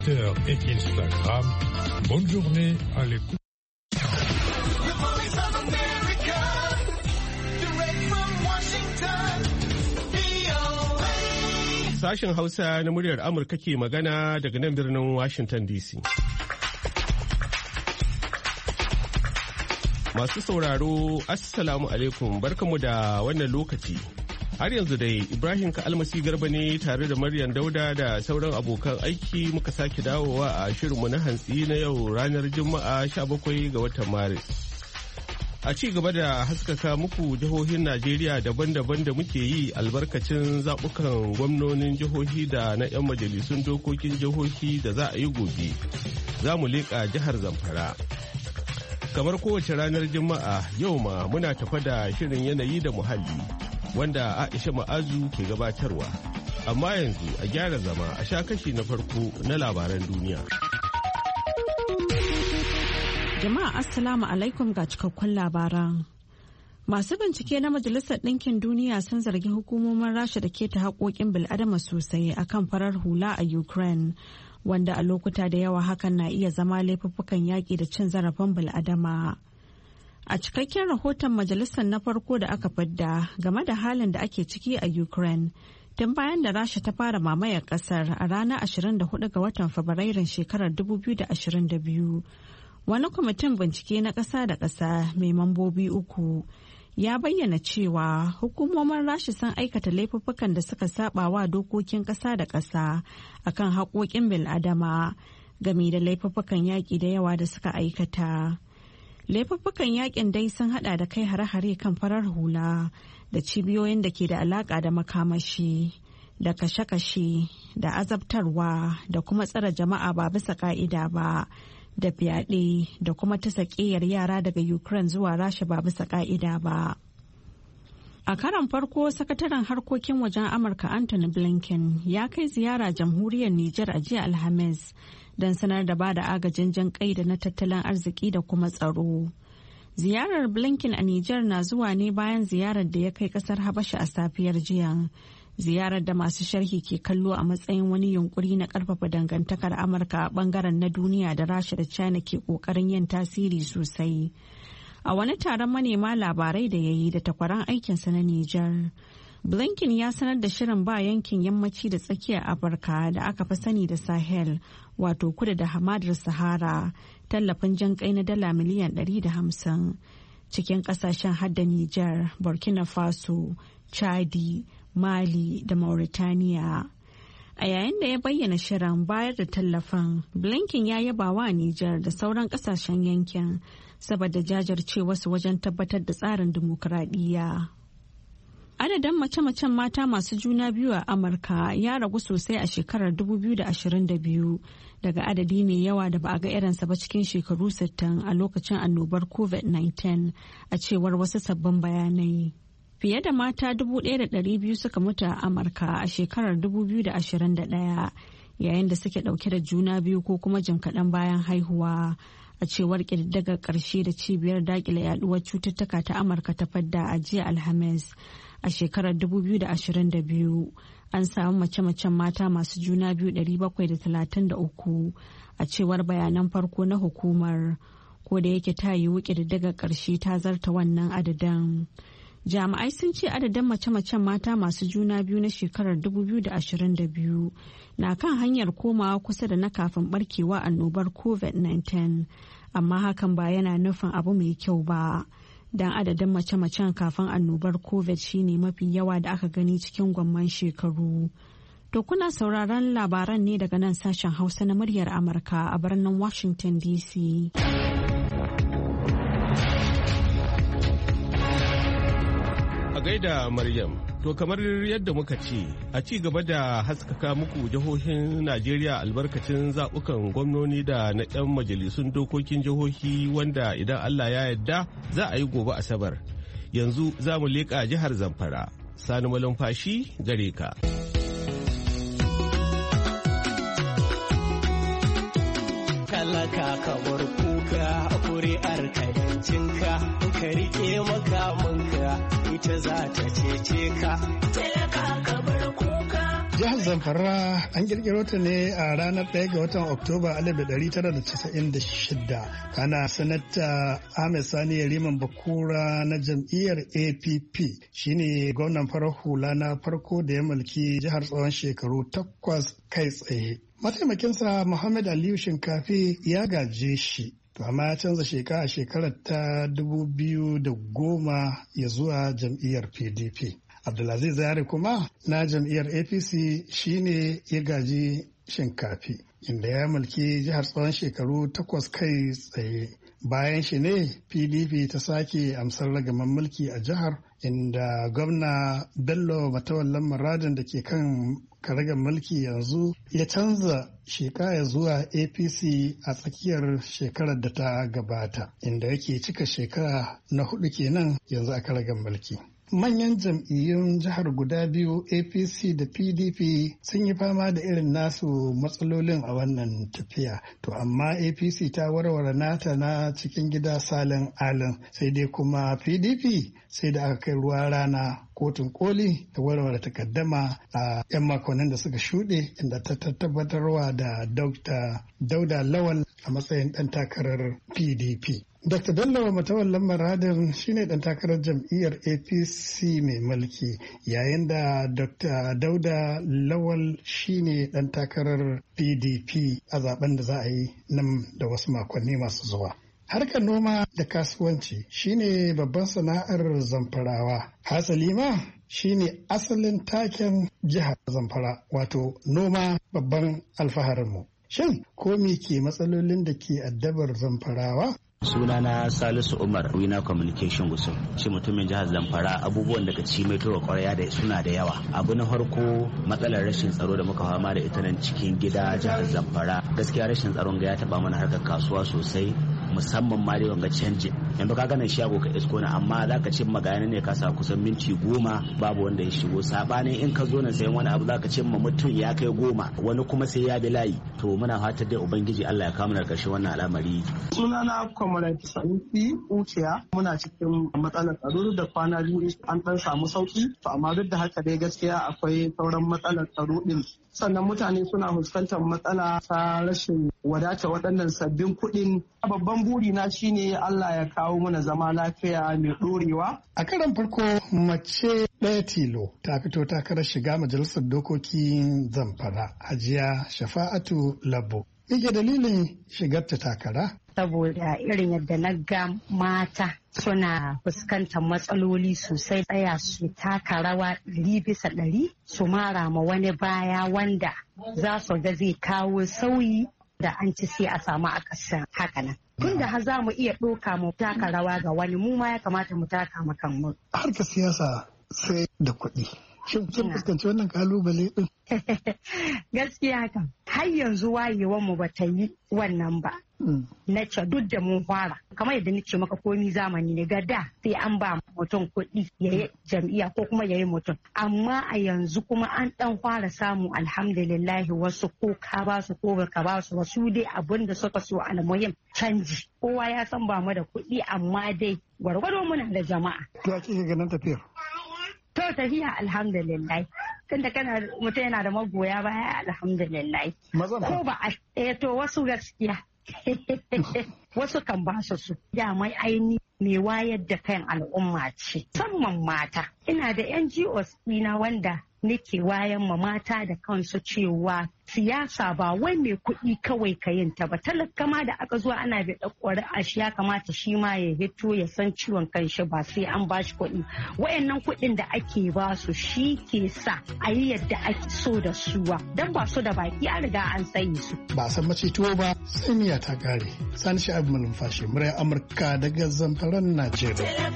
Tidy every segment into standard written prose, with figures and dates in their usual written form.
Et Instagram. Bonne journée à l'écoute. Sashen Hausa na muryar Amurka ke magana daga nan birnin Washington DC. Masu sauraro, Assalamu alaikum, barkamu da wannan lokaci. Har yanzu dai Ibrahim Ka'almasi Garba ne tare da Maryam Dauda da sauran abokan aiki muka sake dawowa a shirinmu na hantsi na yau ranar Juma'a 17 ga watan Maris. A ci gaba da haskaka muku jihohin Najeriya daban-daban da muke yi albarkacin zaɓukan gwamnonin jihohi da na 'yan majalisun dokokin jihohi da za a yi gobe. Za mu leƙa jihar Zamfara. Kamar kowace ranar Juma'a yau ma muna tafa da shirin yanayi da muhalli wanda Aisha Ma'azu ke gabatarwa. Amma yanzu a gyara zama a sha kashi na farko na labaran duniya. Jama'a Assalamu alaikum ga cikakkun labaran. Masu bincike na Majalisar Ɗinkin Duniya sun zargi hukumomin Rasha da keta haƙoƙin bil'adama sosai akan farar hula a Ukraine, wanda a lokuta da yawa hakan na iya zama laifuffukan yaƙi da cin zarafin bil'adama. A cikakken rahoton majalisar na farko da aka fidda game da halin da ake ciki a Ukraine, tun bayan da Rasha ta fara mamayar ƙasar a ranar 24 ga watan Fabrairun shekarar 2022. Wani kwamitin bincike na ƙasa da ƙasa mai mambobi 3 ya bayyana cewa hukumomin Rasha sun aikata laifuffukan da suka saba wa dokokin ƙasa da ƙasa akan haƙoƙin bil'adama game da laifuffukan yaƙi da yawa da suka aikata. Laifuffukan yaƙin dai sun hada da kai hare-hare kan farar hula da cibiyoyin da ke da alaƙa da makamashi da kashe-kashe da azabtarwa da kuma tsare jama'a ba bisa ƙa'ida ba. Da fyaɗe da kuma ta sakeyar yara daga Ukraine zuwa Rasha ba bisa ƙa'ida ba. A karon farko, sakataren harkokin wajen Amurka Anthony Blinken ya kai ziyara jamhuriyar Nijar a jiya Alhamis don sanar da bada agajin jan kai da na tattalin arziki da kuma tsaro. Ziyarar Blinken a Nijar na zuwa ne bayan ziyarar da ya kai ƙasar Habasha a safiyar jiya. Ziyarar da masu sharhi ke kallo a matsayin wani yunkuri na karfafa dangantakar Amurka a bangaren na duniya da Rasha da China ke kokarin yin tasiri sosai. A wani taron manema labarai da ya yi da takwaran aikinsa na Nijar, Blinken ya sanar da shirin ba yankin yammaci da tsakiyar Afirka da aka fi sani da Sahel, wato kudu da hamadar Sahara, tallafin jan kai na dala miliyan 150 cikin kasashen hadda Nijar, Burkina Faso, Chadi, Mali da Mauritania. A yayin da ya bayyana shirin bayar da tallafin, Blinken ya yaba wa Nijar da sauran kasashen yankin saboda jajircewarsu wajen tabbatar da tsarin dimokuraɗiyya. Adadin mace-macen mata masu juna biyu a Amurka ya ragu sosai a shekarar 2022 daga adadi mai yawa da ba a ga irinsa ba cikin shekaru 60 a lokacin annobar COVID-19 a cewar wasu sabbin bayanai. Fiye da mata 1,200 suka mutu a Amurka a shekarar 2021 yayin da suke dauke da juna biyu ko kuma jim kaɗan bayan haihuwa, a cewar ƙididdigar ƙarshe da cibiyar daƙile yaduwar cututtuka ta Amurka ta fadda a jiya Alhamis. A shekarar 2022 an samu mace-macen mata masu juna biyu 733 a cewar bayanan farko na hukumar, ko da yake ta yiwu ƙididdigar ƙarshe ta zarta wannan adadin. Jami'ai sun ce adadin mace-macen mata masu juna biyu na shekarar 2022 na kan hanyar komawa kusa da na kafin barkewa annobar COVID-19, amma hakan ba yana nufin abu mai kyau ba. Dan adadin mace-macen kafin annobar COVID shine mafi yawa da aka gani cikin gwamman shekaru. To kuna sauraron labaran ne daga nan sashen Hausa na muryar Amurka a birnin Washington DC. Gaida Maryam, to kamar yadda muka ce a ci gaba da haskaka muku jihohin Najeriya albarkacin zaɓukan gwamnoni da na 'yan majalisun dokokin jihohi wanda idan Allah ya yarda za a yi gobe Asabar. Yanzu za mu leƙa jihar Zamfara. Sani Malumfashi gare ka. Talaka ka bar kuka kuri'ar ka yancinka ka rike makamanka ita za ta cece ka. Talaka ka bar kuka Jihar Zamfara an kirkiro ta ne a ranar 1 ga watan Oktoba 1996. Kana sanata Ahmed Sani Yariman Bakura na jam'iyyar APP shine gwamnan farar hula na farko da ya mulki jihar tsawon shekaru 8 kai tsaye. Mataimakinsa Muhammad Aliyu Shinkafi ya gaje shi. To amma ya canza sheka a shekarar ta 2010 ya zuwa jam'iyyar PDP. Abdulaziz Yari kuma na jam'iyyar APC shine ya gaji Shinkafi, inda ya mulki jihar tsawon shekaru 8 kai tsaye. Bayan shi ne PDP ta sake amsar ragaman mulki a jihar, inda gwamna Bello Matawallan Muradin da ke kan karagar mulki yanzu ya canza sheka ya zuwa APC a tsakiyar shekarar da ta gabata, inda yake cika shekara na 4 kenan yanzu a karagar mulki. Manyan jam'iyyun jihar guda biyu APC da PDP sun yi fama da irin nasu matsalolin a wannan tafiya. To amma APC ta warware nata na cikin gida salin alin, sai dai kuma PDP sai da aka kai ruwa rana kotun koli da warware takaddama a 'yan makonnin da suka shuɗe, inda ta tabbatarwa da Dr. Dauda Lawal a matsayin ɗan takarar PDP. Dr. Bello Matawallan Muradin shine ɗan takarar jam'iyyar APC mai mulki, yayin da Dr. Dauda Lawal shine ɗan takarar PDP a zaben da za a yi nan da wasu makonni masu zuwa. Harkar noma da kasuwanci shine babban sana'ar Zamfarawa. Hasali ma shine asalin taken jihar Zamfara, wato noma babban alfaharinmu. Shin ko me ke matsalolin da ke addabar Zamfarawa? Sunana Salisu Umar, Wina Communication Gusau. Shi mutumin jihar Zamfara, abubuwan da ka ci mai tura kwarya da suna da yawa. Abu na farko, matsalar rashin tsaro da muka fama da ita nan cikin gida jihar Zamfara. Gaskiya rashin tsaron ga ya taba mana harkar kasuwa sosai, musamman ma dai wanga canji. Yanzu ka ganin shago ka isko na, amma za ka ce magana ne ka sa kusan minti 10 babu wanda ya shigo. Sabanin in ka zo nan sayan wani abu za ka ce ma mutum ya kai 10, wani kuma sai ya bi layi. To muna fatan dai Ubangiji Allah ya kawo mana karshe wannan al'amari. Sunana Comrade Sanusi Ukiya, muna cikin matsalar tsaro da kwana biyu an dan samu sauki, to amma duk da haka dai gaskiya akwai sauran matsalar tsaro din. Sannan mutane suna fuskantar matsala ta rashin wadata waɗannan sabbin kuɗin. Babban burina shine Allah ya kawo mana zama lafiya mai ɗorewa. A karan farko mace ɗaya tilo ta fito takarar shiga majalisar dokokin Zamfara, Hajiya Shafa'atu Labo. Ike dalilin shigarta takara? Saboda irin yadda na ga mata suna fuskantar matsaloli sosai, tsaya su taka rawa 100% su mara ma wani baya wanda za su ga zai kawo sauyi da an ci sai a samu akasin hakanan. Tunda har za mu iya ɗoka mu taka rawa ga wani, mu ma ya kamata mu taka mu kanmu. Harkar siyasa sai da kuɗi. Shin kin fuskanci wannan kalubale din? Gaskiya kan har yanzu wayewar mu bata yi wannan ba. Na ce duk da mun fara, kamar yadda nace maka komi zamani ne, ga da sai an ba mutum kuɗi ya yi jam'iyya ko kuma ya yi mutum, amma a yanzu kuma an dan fara samu alhamdulillah, wasu ko ka ba su ko ka ba su, wasu dai abin da suka so almuhim canji. Kowa ya san ba mu da kuɗi, amma dai gwargwado muna da jama'a. To a kike ganin tafiyar? To tafiya alhamdulillah, tunda mutum yana da magoya baya alhamdulillah. Ko ba a to wasu gaskiya wasu kan ba su dama aini mai wayar da kan al'umma ce, musamman mata. Ina da NGOs ɗina wanda nake wayan ma mata da kansu cewa siyasa ba wai mai kuɗi kawai ka yin ta ba, talaka ma da aka zuwa ana bi ɗakwari a shi ya kamata shi ma ya hito ya san ciwon kanshi, ba sai an ba shi kuɗi. Wayannan kuɗin da ake ba su shi ke sa a yi yadda ake so da suwa, dan ba su da baki an riga an sayi su. Ba san mace tuwo ba sai miya ta kare. Sani Sha'ib Malumfashi, muryar Amurka daga Zamfaran, Najeriya.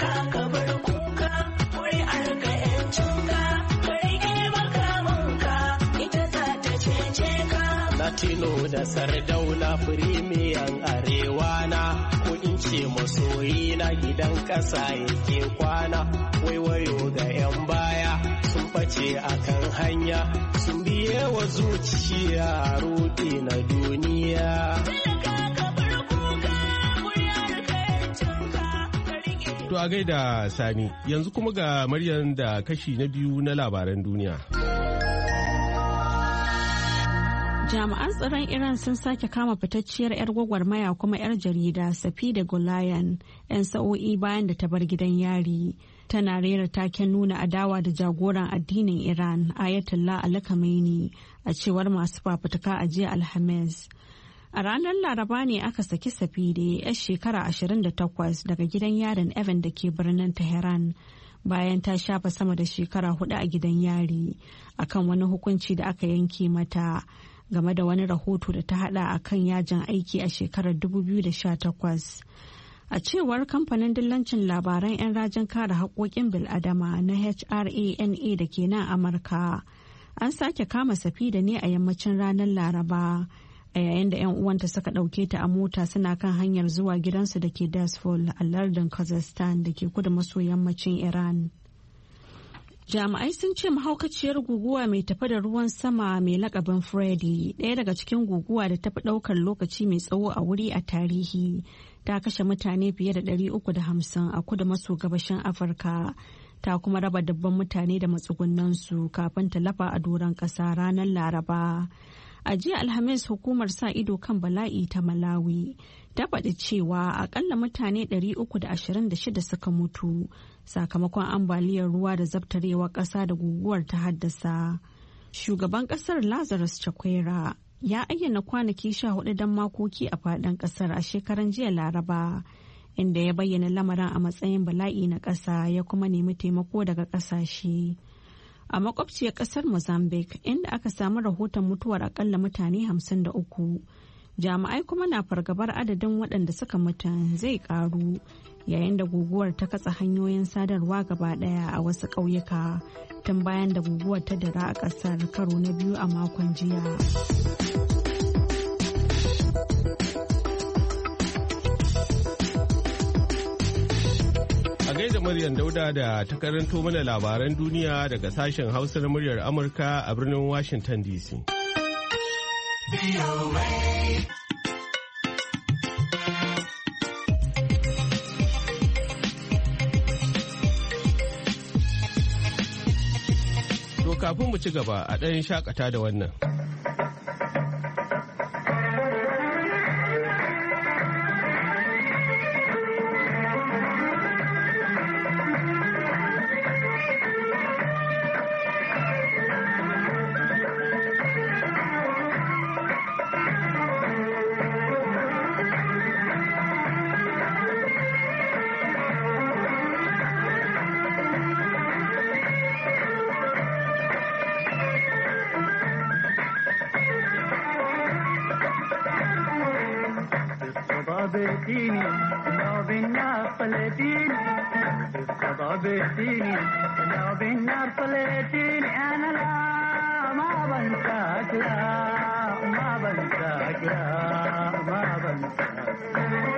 Latino da Sardauna firimiyan arewa na, ko in ce masoyi na gidan ƙasa yake kwana. Waiwayo ga 'yan baya sun face akan hanya, sun biye wa zuciya rudi na duniya. To a gaida Sani, yanzu kuma ga Maryam da kashi na biyu na labaran duniya. Jami'an tsaron Iran sun sake kama fitacciyar 'yar gwagwarmaya kuma 'yar jarida Safida Gulayan 'yan sa'o'i bayan da ta bar gidan yari. Tana rera taken nuna adawa da jagoran addinin Iran Ayatollah Ali Khamenei a cewar masu fafutuka a jiya Alhamis. A ranar Laraba ne aka saki Safide 'yar shekara 28 daga gidan yarin Evin da ke birnin Tehran bayan ta shafa sama da shekara 4 a gidan yari akan wani hukunci da aka yanke mata game da wani rahoto da ta hada a kan yajin aiki a shekarar 2018. A cewar kamfanin dillancin labaran 'yan rajin kare haƙoƙin bil'adama na HRANA da ke nan Amurka, an sake kama Safida ne a yammacin ranar Laraba a yayin da 'yan uwanta suka ɗauke ta a mota suna kan hanyar zuwa gidansu da ke Dasfol a lardin Kazakhstan da ke kudu maso yammacin Iran. Jami'ai sun ce mahaukaciyar guguwa mai tafi da ruwan sama mai lakabin Freddy, ɗaya daga cikin guguwa da tafi ɗaukar lokaci mai tsawo a wuri a tarihi, ta kashe mutane fiye da 350 a kudu maso gabashin Afirka, ta kuma raba dabban mutane da matsugunansu kafin ta lafa a doron ƙasa ranar Laraba. A jiya Alhamis, hukumar sa ido kan bala'i ta Malawi ta faɗi cewa akalla mutane 326 suka mutu sakamakon ambaliyar ruwa da zabtarewar ƙasa da guguwar ta haddasa. Shugaban ƙasar Lazarus Chakwera ya ayyana kwanaki 14 don makoki a faɗin ƙasar a shekaran jiya Laraba, inda ya bayyana lamarin a matsayin bala'i na ƙasa ya kuma nemi taimako daga ƙasashe. A makwabciyar kasar Mozambique, inda aka samu rahoton mutuwar akalla mutane 53, jami'ai kuma na fargabar adadin waɗanda suka mutu zai karu yayin da guguwar ta katsa hanyoyin sadarwa gaba ɗaya a wasu ƙauyuka tun bayan da guguwar ta dira a ƙasar karo na biyu a makon jiya. Gaida Maryam Dauda da ta karanto mana labaran duniya daga sashen Hausa na muryar Amurka a birnin Washington DC. To kafin mu ci gaba a ɗayan shakata da wannan. بيتيني لو بالنار طلعتيني الفضا بيتيني لو بالنار طلعتيني انا لا ما بنساك لا ما بنساك لا ما بنساك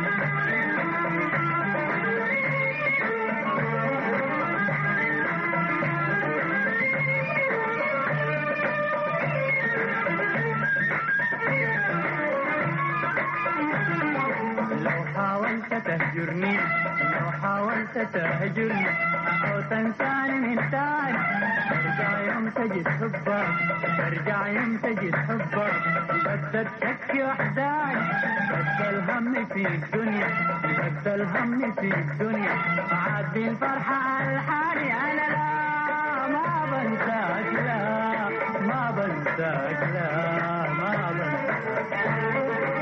تهجرني لو حاولت تهجرني أو تنساني من تاني ترجع يوم تجد حبك ترجع يوم تجد حبك بدل شكي وحداني بدل همي في الدنيا بدل همي في الدنيا أعدي الفرحة على الحالي أنا لا ما بنساك لا ما بنساك لا ما بنساك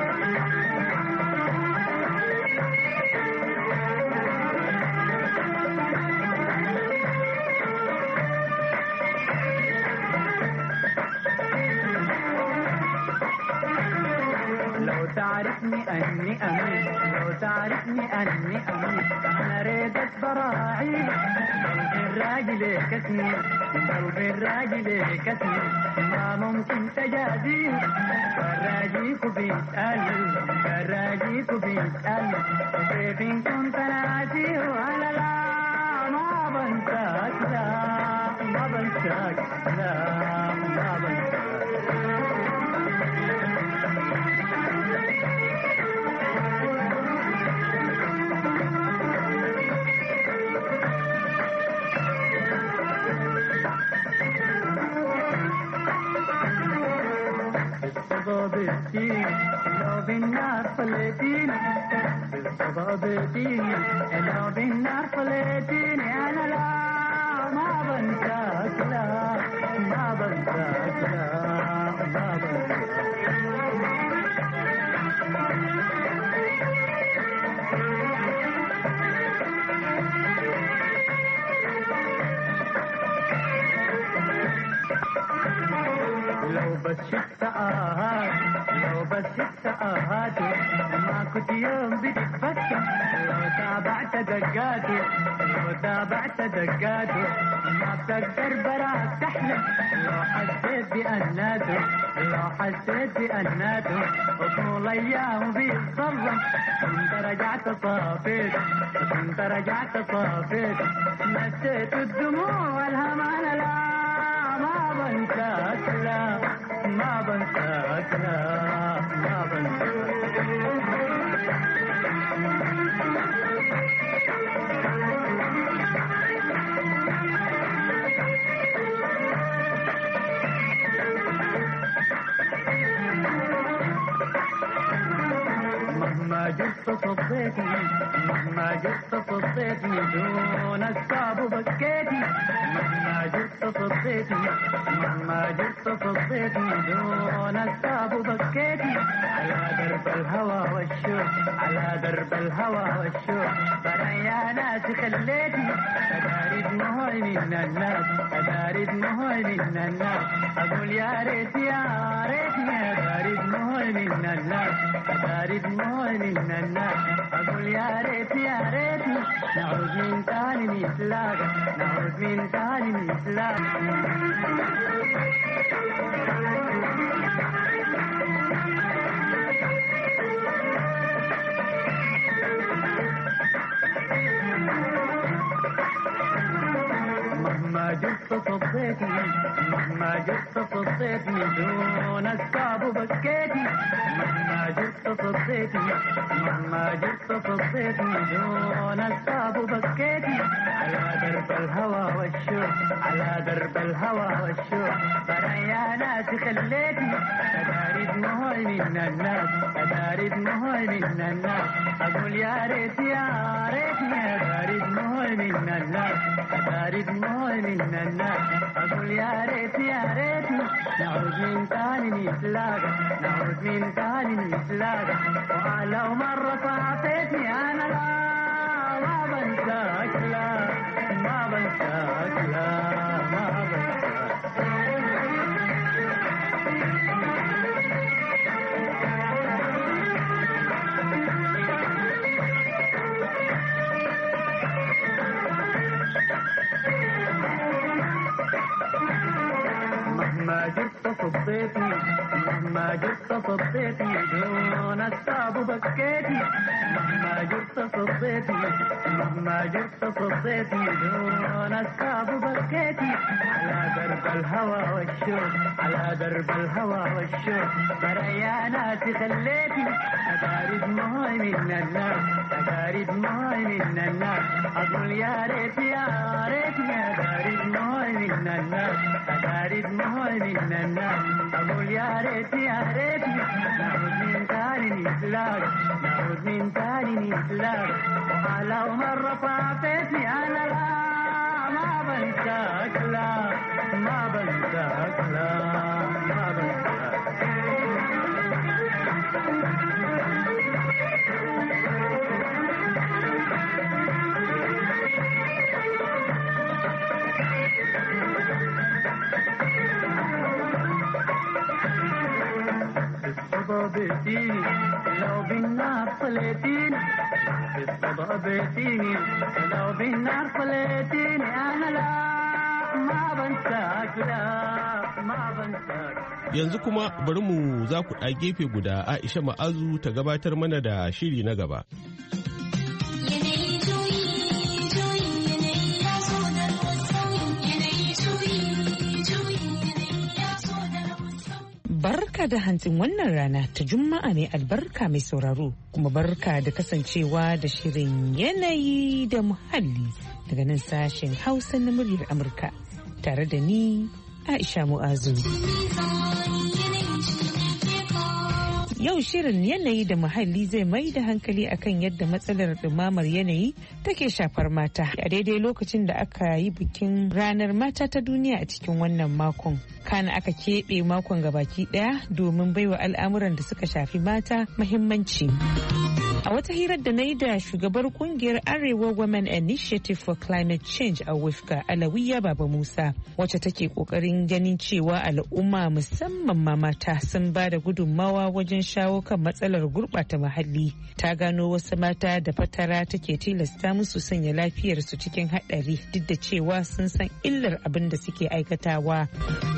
تعرفني أني أمين لو تعرفني أني أمين أنا ريدك براعي قلبي الراجل كسني قلبي الراجل كسني ما ممكن تجازيه فراجيك بيسألني فراجيك بيسألني كيف كنت ناسيه أنا لا ما بنساك لا ما بنساك لا ما بنساك بيتيني لو بالنار خليتيني في الصبا بيتيني لو بالنار خليتيني أنا لا ما بنساك لا ما بنساك لا ما بنساك. لو بس شفت لو بس شفت ما كنت يوم بتتفكر لو تابعت دقاته لو تابعت دقاته ما بتقدر براك تحلم لو حسيت بأناته لو حسيت بأناته وطول أيام بيتظلم كنت رجعت صافيت كنت رجعت صافيت نسيت الدموع والهمان لا ما بنساك لا ما بنساك لا ما بنساك. مهما جبت صديتني مهما جبت صديتني دون الصعب بكيتي مهما جبت صديتني مهما جبت صديتني دون الصعب بكيتي على درب الهوى والشوق على درب الهوى والشوق يا ناس خليتي أداري دموعي من الناس أداري دموعي من الناس أقول يا ريت يا ريتني أداري دموعي من الناس أداري دموعي من الناس أقول يا ريت يا ريتني نعود من تاني نتلاقى نعود من تاني نتلاقى. مهما جبت صديتني مهما جبت صديتني دون الصعب بكيتي مهما جبت صديتني مهما جبت صديتني دون الصعب بكيتي على درب الهوى والشوق على درب الهوى والشوق يا ناس خليتي أداري دموعي من الناس أداري دموعي من الناس أقول يا ريت يا ريتني أداري دموعي من الناس أداري دموعي من الناس أقول يا ريت يا ريتني نعود من تاني نتلاقى نعود من تاني نتلاقى. ولو مرة صعطيتني أنا لا ما بنساك لا ما بنساك لا ما بنساك. مهما جبت صديتني مهما جبت صديتني دون الصعب بكيتي مهما جبت صديتني مهما جبت صديتني دون الصعب بكيتي على درب الهوى والشوق على درب الهوى والشوق يا ناس خليتي أداري دموعي من الناس أداري دموعي من الناس أقول يا ريت يا ريتني أداري دموعي من الناس أداري دموعي من الناس أقول يا ريت يا ريتني نعود من تاني نتلاقى نعود من تاني نتلاقى. ولو مرة صعطيتني أنا لا ما بنساك لا ما بنساك لا ما بنساك. الصبا بيتيني لو بالنار خليتيني الصبا بيتيني لو بالنار خليتيني أنا لا ما بنساك لا ما بنساك. Yanzu kuma bari mu za ku ɗa gefe guda Aisha Ma'azu ta gabatar mana da shiri na gaba. Barka da hantsin wannan rana ta Juma'a mai albarka mai sauraro kuma barka da kasancewa da shirin yanayi da muhalli daga nan sashen Hausa na muryar Amurka tare da ni Aisha Mu'azu. Yau shirin yanayi da muhalli zai mai da hankali akan yadda matsalar ɗumamar yanayi take shafar mata a daidai lokacin da aka yi bikin ranar mata ta duniya a cikin wannan makon. Kana aka keɓe makon gabaki ɗaya domin baiwa al'amuran da suka shafi mata muhimmanci. A wata hirar da na yi da shugabar kungiyar Arewa Women Initiative for Climate Change a Wifka Alawiya Baba Musa, wacce take kokarin ganin cewa al'umma musamman ma mata sun ba da gudunmawa wajen shawo kan matsalar gurɓata muhalli. Ta gano wasu mata da fatara take tilasta musu sanya lafiyarsu cikin haɗari duk da cewa sun san illar abin da suke aikatawa.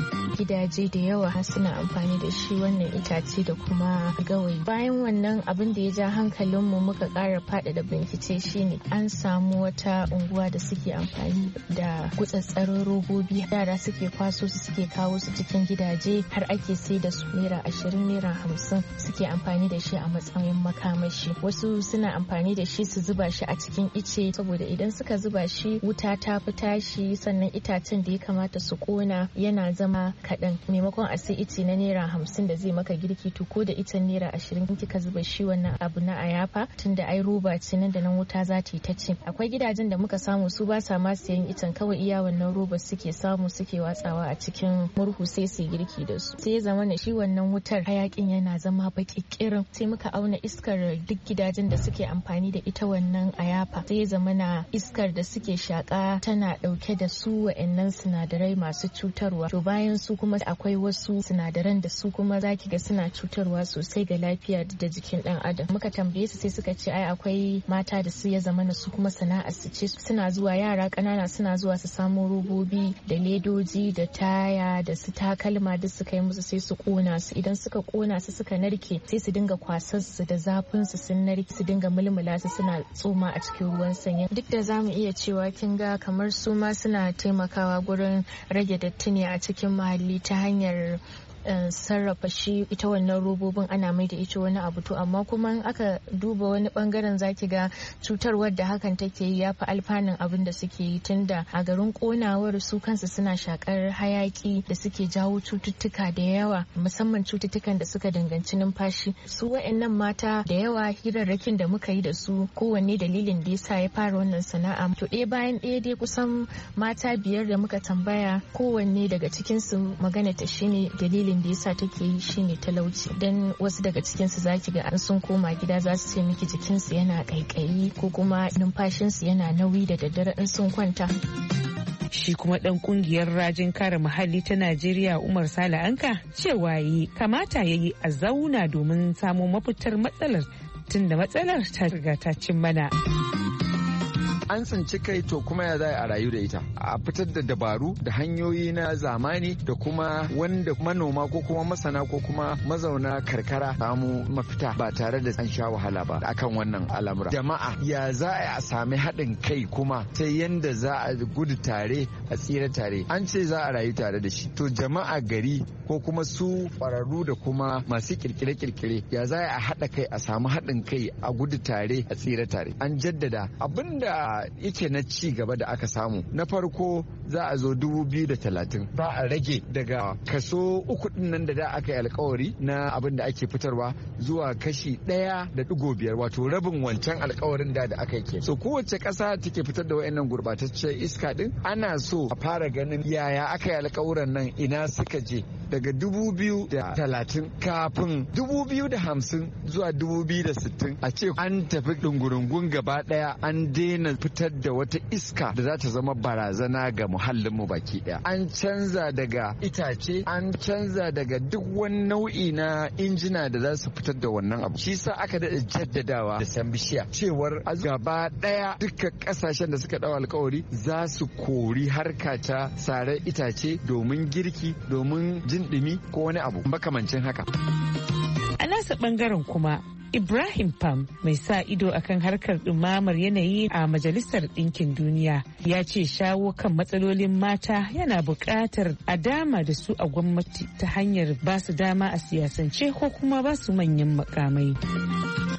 Gidaje da yawa suna amfani da shi wannan itace da kuma gawayi. Bayan wannan abin da ya ja hankalinmu muka ƙara faɗaɗa bincike shine an samu wata unguwa da suke amfani da gutsatsarin robobi. Yara suke kwaso su suke kawo su cikin gidaje har ake sai da su naira 20 naira 50 suke amfani da shi a matsayin makamashi. Wasu suna amfani da shi su zuba shi a cikin ice saboda idan suka zuba shi wuta ta fi tashi sannan itacen da ya kamata su kona yana zama kaɗan maimakon a sai ice na naira 50 da zai maka girki to ko da ita naira 20 kika zuba shi wannan abu na ayafa tunda ai roba ce nan da nan wuta za ta yi ta ci. Akwai gidajen da muka samu su ba sa ma siyan icen kawai iya wannan roba suke samu suke watsawa a cikin murhu sai su girki da su. Sai ya zama na shi wannan wutar hayakin yana zama baki kirin. Sai muka auna iskar duk gidajen da suke amfani da ita wannan ayafa. Sai ya zama na iskar da suke shaka tana dauke da su wa'annan sinadarai masu cutarwa. To bayan su kuma akwai wasu sinadaran da su kuma zaki ga suna cutarwa sosai ga lafiya da jikin dan adam. Muka tambaye su sai suka ce ai akwai mata da su ya zama na su kuma sana'ar su ce suna zuwa yara kanana suna zuwa su samu robobi da ledoji da taya da su takalma duk su kai musu sai su kona su idan suka kona su suka narke sai su dinga kwasar su da zafin su sun narke su dinga mulmula su suna tsoma a cikin ruwan sanyi. Duk da zamu iya cewa kin ga kamar su ma suna taimakawa gurin rage datti ne a cikin muhalli ta hanyar sarrafa shi ita wannan robobin ana mai da ita wani abu to amma kuma aka duba wani bangaren zaki ga cutarwar da hakan take yi yafi alfanun abin da suke yi tunda a garin konawar su kansu suna shakar hayaki da suke jawo cututtuka da yawa musamman cututtukan da suka danganci numfashi. Su wa'annan mata da yawa hirarrakin da muka yi da su kowanne dalilin da yasa ya fara wannan sana'a to ɗaya bayan ɗaya dai kusan mata 5 da muka tambaya kowanne daga cikin su magana ta shine dalilin da yasa take yi shine talauci dan wasu daga cikin su zaki ga an sun koma gida za su ce miki jikin su yana kaikayi ko kuma numfashin su yana nauyi da daddare in sun kwanta. Shi kuma dan kungiyar rajin kare muhalli ta Najeriya Umar Sale Anka cewa yi kamata yayi a zauna domin samo mafitar matsalar tunda matsalar ta riga ta cin mana. An tsinci kai to kuma ya za a rayu da ita a fitar da dabaru da hanyoyi na zamani da kuma wanda manoma ko kuma masana ko kuma mazauna karkara samu mafita ba tare da an sha wahala ba akan wannan al'amura. Jama'a ya za a sami haɗin kai kuma ta yanda za a gudu tare a tsira tare an ce za a rayu tare da shi to jama'a gari ko kuma su ƙwararru da kuma masu kirkire-kirkire ya za a haɗa kai a samu haɗin kai a gudu tare a tsira tare. An jaddada abinda yake na ci gaba da aka samu na farko za a zo 2030 ba a rage daga kaso 3 din nan da aka yi alkawari na abin da ake fitarwa zuwa kashi 1.5 wato rabin wancan alkawarin da aka yi ke. So kowace ƙasa take fitar da wayannan gurbataccen iska din ana so a fara ganin yaya aka yi alkawuran nan ina suka je daga 2030 kafin 2050 zuwa 2060 a ce an tafi dungurungun gaba daya an daina fitar da wata iska da za ta zama barazana ga muhallinmu baki daya. An canza daga itace an canza daga duk wani nau'i na injina da za su fitar da wannan abu. Shi sa aka daɗa jaddadawa da san bishiya cewar gaba daya dukkan kasashen da suka ɗau alkawari za su kori harka ta sarar itace domin girki domin jin ɗumi ko wani abu makamancin haka. A nasa bangaren kuma Ibrahim Pam mai sa ido akan harkar ɗumamar yanayi a Majalisar Ɗinkin Duniya ya ce shawo kan matsalolin mata yana buƙatar a dama da su a gwamnati ta hanyar ba su dama a siyasance ko kuma ba su manyan makamai.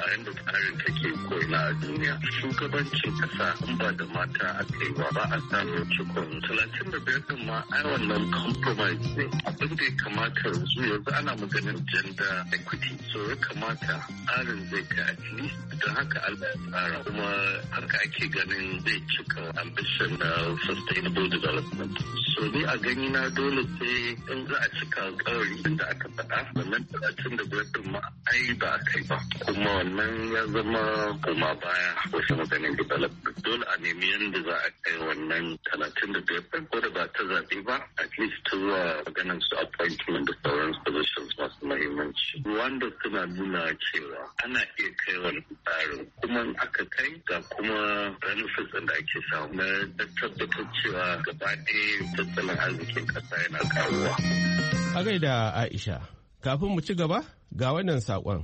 tsarin take ko'ina a duniya. Shugabancin kasa in ba da mata aka yi ba a samun cikon 35 din ma ai wannan compromise ne. Abin da ya kamata yanzu ana maganin gender equity, so ya kamata tsarin zai kai at least don haka Allah ya tsara kuma haka ake ganin zai cika ambition na sustainable development. So ni a gani na dole sai in za a cika alƙawari da aka faɗa wannan 35 din ma ai ba a kai ba, kuma wannan ya zama koma baya wasu maganin development. Dole a nemi yadda za a kai wannan 35 ko da ba ta zaɓe ba at least zuwa maganin su appointment da sauran positions masu mahimmanci wanda suna nuna cewa ana iya kai wani tsarin kuma aka kai ga kuma benefits da ake samu na tabbatar cewa gaba ɗaya tattalin arzikin ƙasa yana karuwa. A gaida Aisha, kafin mu ci gaba ga wannan saƙon.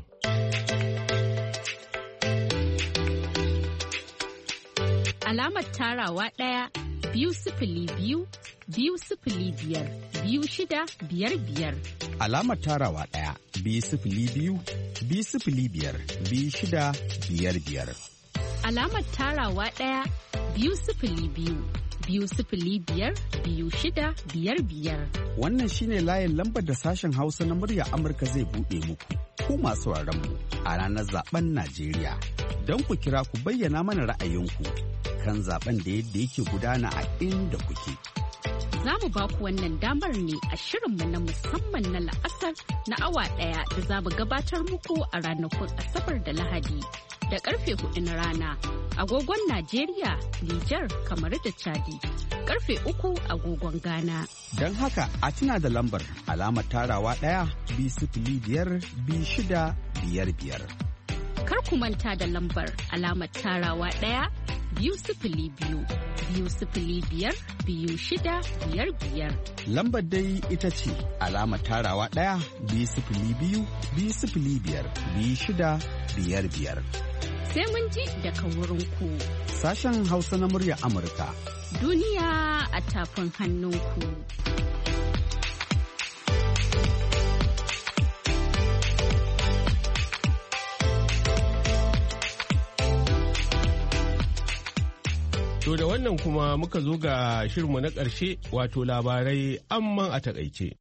Alamar tarawa 1 2 0 2 0 5 2 6 5 5. Alamar tarawa 1 2 0 2 0 5 2 6 5 5. Alamar tarawa 1 2 0 2 2 0 5 2 6 5 5. Wannan shine layin lambar da sashen Hausa na murya Amurka zai buɗe muku, ku masu mu a ranar zaben Najeriya. Don ku kira ku bayyana mana ra'ayinku kan zaben da yadda yake gudana a inda kuke. Za mu ba ku wannan damar ne a shirinmu na musamman na la'asar na awa 1 da za mu gabatar muku a ranakun Asabar da Lahadi da karfe 4 na rana agogon Najeriya, Nijar, kamar da Chadi, karfe 3 agogon Ghana. Don haka a tuna da lambar alamar tarawa 1 2 0 5 6 5 5. Kar ku manta da lambar alamar tarawa 1 2 0 2 2 0 5 2 6 5 5. Lambar dai ita ce alamar tarawa 1 2 0 2 2 0 5 2 6 5 5. Sai mun ji daga wurin ku. Sashen Hausa na murya Amurka. Duniya a tafin hannunku. To da wannan kuma muka zo ga shirinmu na ƙarshe wato labarai amman a takaice.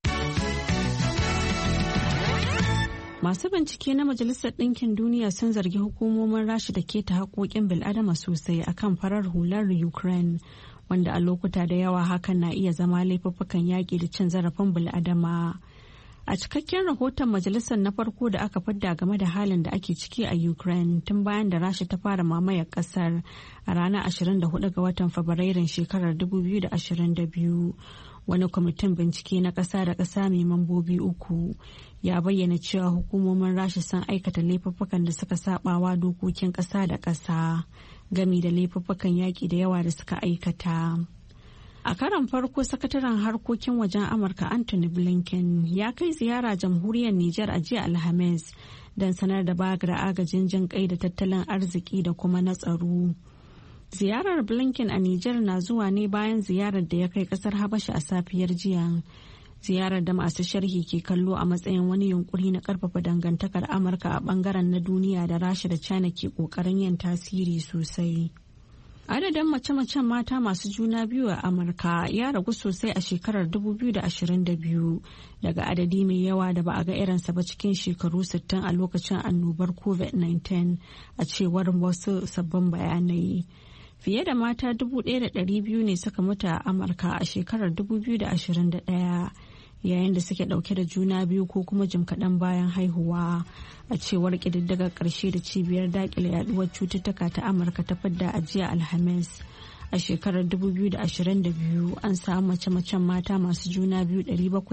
Masu bincike na Majalisar Ɗinkin Duniya sun zargi hukumomin Rasha da keta haƙoƙin bil'adama sosai akan farar hular Ukraine, wanda a lokuta da yawa hakan na iya zama laifuffukan yaƙi da cin zarafin bil'adama. A cikakken rahoton majalisar na farko da aka fidda game da halin da ake ciki a Ukraine tun bayan da Rasha ta fara mamayar kasar a ranar 24 ga watan Fabrairun shekarar 2022, wani kwamitin bincike na ƙasa da ƙasa mai mambobi 3 ya bayyana cewa hukumomin Rasha sun aikata laifuffukan da suka sabawa dokokin ƙasa da ƙasa, gami da laifuffukan yaƙi da yawa da suka aikata. A karon farko, sakataren harkokin wajen Amurka Anthony Blinken ya kai ziyara jamhuriyar Nijar a jiya Alhamis don sanar da bagar agajin jin kai da tattalin arziki da kuma na tsaro. Ziyarar Blinken a Nijar na zuwa ne bayan ziyarar da ya kai kasar Habasha a safiyar jiya. Ziyarar da masu sharhi ke kallo a matsayin wani yunkuri na karfafa dangantakar Amurka a bangaren na duniya da Rasha da China ke kokarin yin tasiri sosai. Adadin mace-macen mata masu juna biyu a Amurka ya ragu sosai a shekarar 2022 daga adadi mai yawa da ba a ga irinsa ba cikin shekaru 60 a lokacin annobar COVID-19, a cewar wasu sabbin bayanai. Fiye da mata 1,200 ne suka mutu a Amurka a shekarar 2021 yayin da suke dauke da juna biyu ko kuma jim kaɗan bayan haihuwa, a cewar ƙididdigar ƙarshe da cibiyar daƙile yaduwar cututtuka ta Amurka ta fidda a jiya Alhamis. A shekarar 2022 an samu mace-macen mata masu juna biyu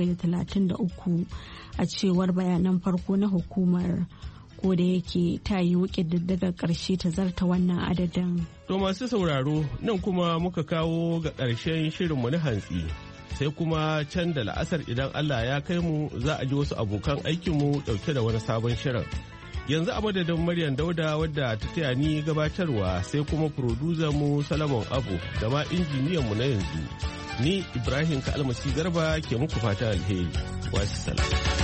733 a cewar bayanan farko na hukumar, ko da yake ta yi ƙididdigar ƙarshe ta zarta wannan adadin. To masu sauraro, nan kuma muka kawo ga ƙarshen shirinmu na hantsi. Sai kuma can da la'asar idan Allah ya kai mu za a ji wasu abokan aikinmu dauke da wani sabon shirin. Yanzu a madadin Maryam Dauda wadda ta taya ni gabatarwa, sai kuma producer mu Salamun Abu da ma injiniyan mu na yanzu. Ni Ibrahim Kalmasi Garba ke muku fata alheri. Wassalam.